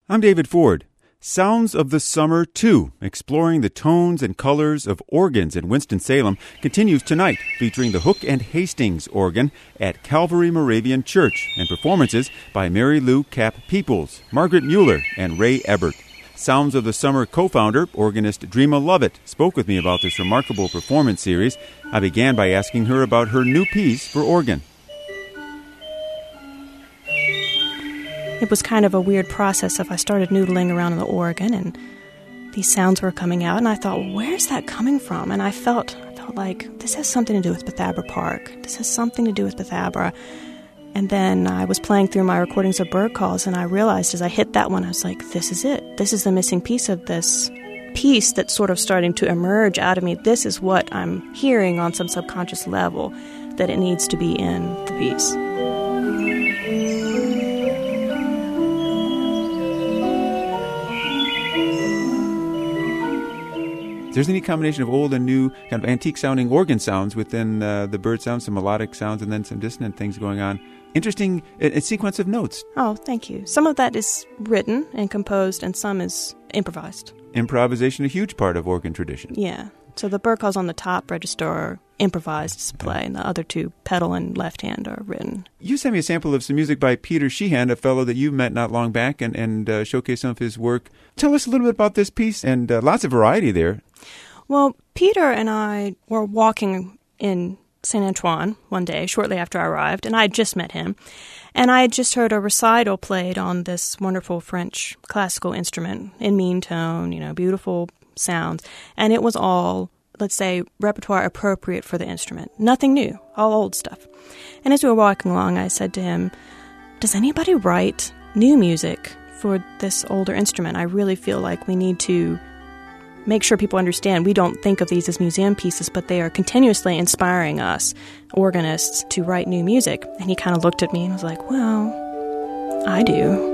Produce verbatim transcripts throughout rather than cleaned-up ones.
I'm David Ford. Sounds of the Summer two, exploring the tones and colors of organs in Winston-Salem, continues tonight, featuring the Hook and Hastings organ at Calvary Moravian Church and performances by Mary Lou Cap Peoples, Margaret Mueller, and Ray Ebert. Sounds of the Summer co-founder, organist Dreama Lovett, spoke with me about this remarkable performance series. I began by asking her about her new piece for organ. It was kind of a weird process if I started noodling around on the organ and these sounds were coming out, and I thought, well, where's that coming from? And I felt I felt like this has something to do with Bethabara Park. This has something to do with Bethabara. And then I was playing through my recordings of bird calls, and I realized as I hit that one, I was like, this is it. This is the missing piece of this piece that's sort of starting to emerge out of me. This is what I'm hearing on some subconscious level, that it needs to be in the piece. If there's any combination of old and new, kind of antique-sounding organ sounds within uh, the bird sounds, some melodic sounds, and then some dissonant things going on. Interesting a, a sequence of notes. Oh, thank you. Some of that is written and composed, and some is improvised. Improvisation, a huge part of organ tradition. Yeah. So the bird calls on the top register are improvised play, and the other two, pedal and left hand, are written. You sent me a sample of some music by Peter Sheehan, a fellow that you met not long back, and, and uh, showcased some of his work. Tell us a little bit about this piece, and uh, lots of variety there. Well, Peter and I were walking in Saint Antoine one day, shortly after I arrived, and I had just met him. And I had just heard a recital played on this wonderful French classical instrument in mean tone, you know, beautiful sounds. And it was all, let's say, repertoire appropriate for the instrument. Nothing new, all old stuff. And as we were walking along, I said to him, does anybody write new music for this older instrument? I really feel like we need to make sure people understand we don't think of these as museum pieces, but they are continuously inspiring us, organists, to write new music. And he kind of looked at me and was like, well, I do.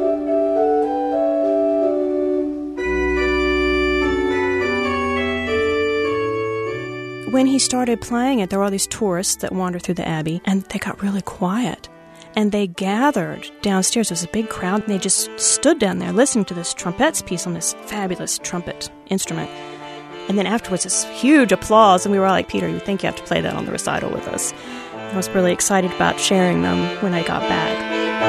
When he started playing it, there were all these tourists that wandered through the Abbey, and they got really quiet. And they gathered downstairs. There was a big crowd, and they just stood down there listening to this trumpets piece on this fabulous trumpet instrument. And then afterwards, this huge applause, and we were all like, Peter, you think you have to play that on the recital with us? I was really excited about sharing them when I got back.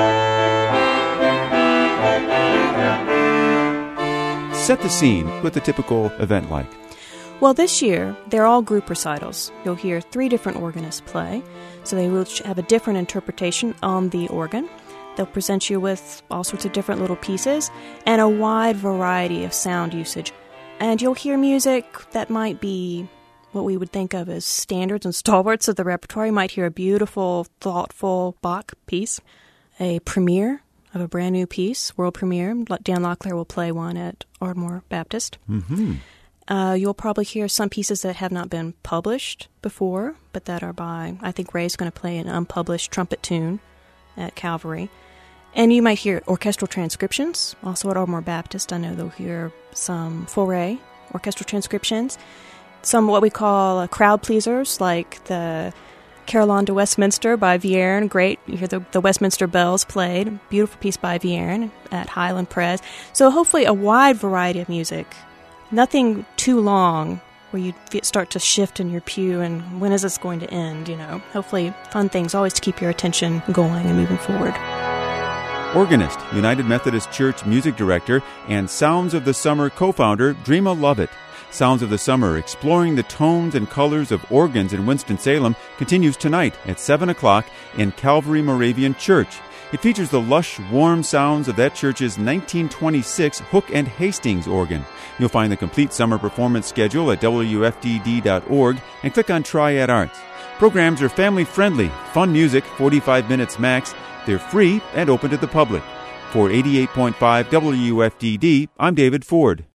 Set the scene with a typical event like. Well, this year, they're all group recitals. You'll hear three different organists play, so they will have a different interpretation on the organ. They'll present you with all sorts of different little pieces and a wide variety of sound usage. And you'll hear music that might be what we would think of as standards and stalwarts of the repertoire. You might hear a beautiful, thoughtful Bach piece, a premiere of a brand new piece, world premiere. Dan Locklear will play one at Ardmore Baptist. Mm-hmm. Uh, you'll probably hear some pieces that have not been published before, but that are by, I think Ray's going to play an unpublished trumpet tune at Calvary. And you might hear orchestral transcriptions, also at Ardmore Baptist. I know they'll hear some Fauré orchestral transcriptions, some what we call uh, crowd pleasers, like the Carillon de Westminster by Vierne. Great, you hear the, the Westminster Bells played, beautiful piece by Vierne at Highland Press. So hopefully a wide variety of music. Nothing too long where you start to shift in your pew and when is this going to end, you know. Hopefully fun things always to keep your attention going and moving forward. Organist, United Methodist Church music director, and Sounds of the Summer co-founder, Dreama Lovett. Sounds of the Summer, exploring the tones and colors of organs in Winston-Salem, continues tonight at seven o'clock in Calvary Moravian Church. It features the lush, warm sounds of that church's nineteen twenty-six Hook and Hastings organ. You'll find the complete summer performance schedule at W F D D dot org and click on Triad Arts. Programs are family-friendly, fun music, forty-five minutes max. They're free and open to the public. For eighty-eight point five W F D D, I'm David Ford.